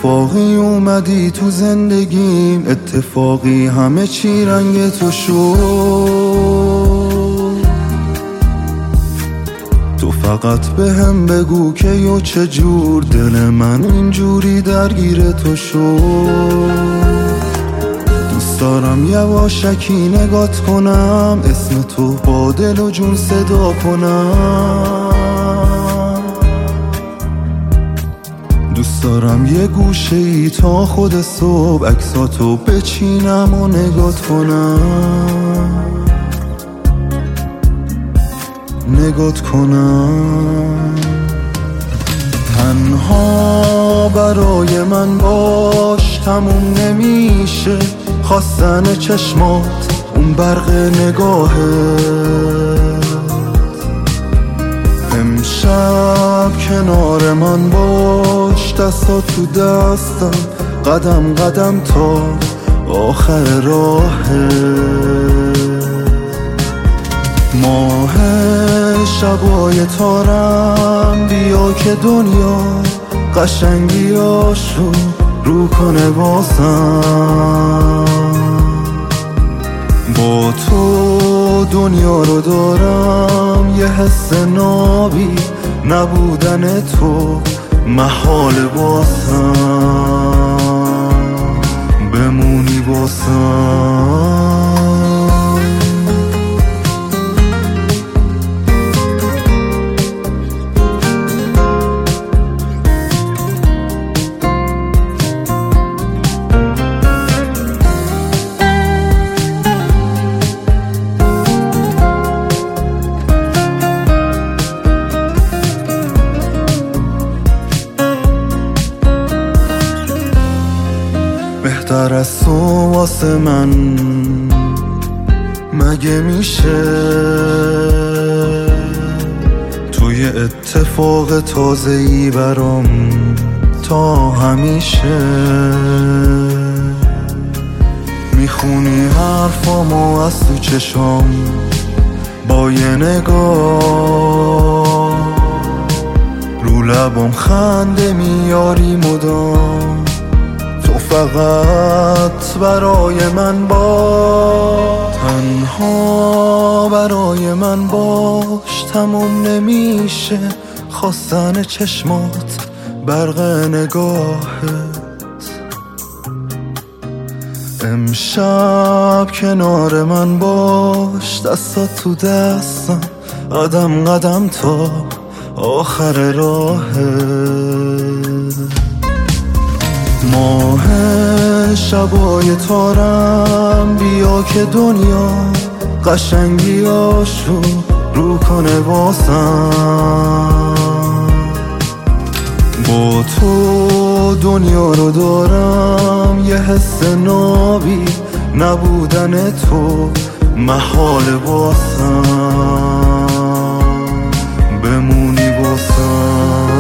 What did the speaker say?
اتفاقی اومدی تو زندگیم، اتفاقی همه چی رنگ تو شد. تو فقط بهم بگو که یو چجور دل من اینجوری درگیر تو شد. دوست دارم یواشکی نگات کنم، اسم تو با دل و جون صدا کنم. دوست دارم یه گوشه ای تا خود صبح عکساتو بچینم و نگات کنم. تنها برای من باش، تموم نمیشه خواستن چشمات، اون برق نگاهت. امشب کنار من باش، دستا تو دستم، قدم قدم تا آخر راهت. ماه شبای تارم، بیا که دنیا قشنگیاشو رو کنه واسم. با تو دنیا رو دارم، یه حس نابی، نبودن تو محال واسم. بمونی واسم. بهتر از تو واسه من مگه میشه؟ توی اتفاق تازه‌ای برام تا همیشه. میخونی حرفامو از تو چشام با یه نگاه، رو لبام خنده میاری مدام. فقط برای من باش، تنها برای من باش، تموم نمیشه خواستن چشمات، برق نگاهت. امشب کنار من باش، دستات تو دستم، قدم قدم تا آخر راهت. ماه شبای تارم، بیا که دنیا قشنگیاشو رو کنه واسم. با تو دنیا رو دارم، یه حس نابی، نبودن تو محال واسم. بمونی واسم.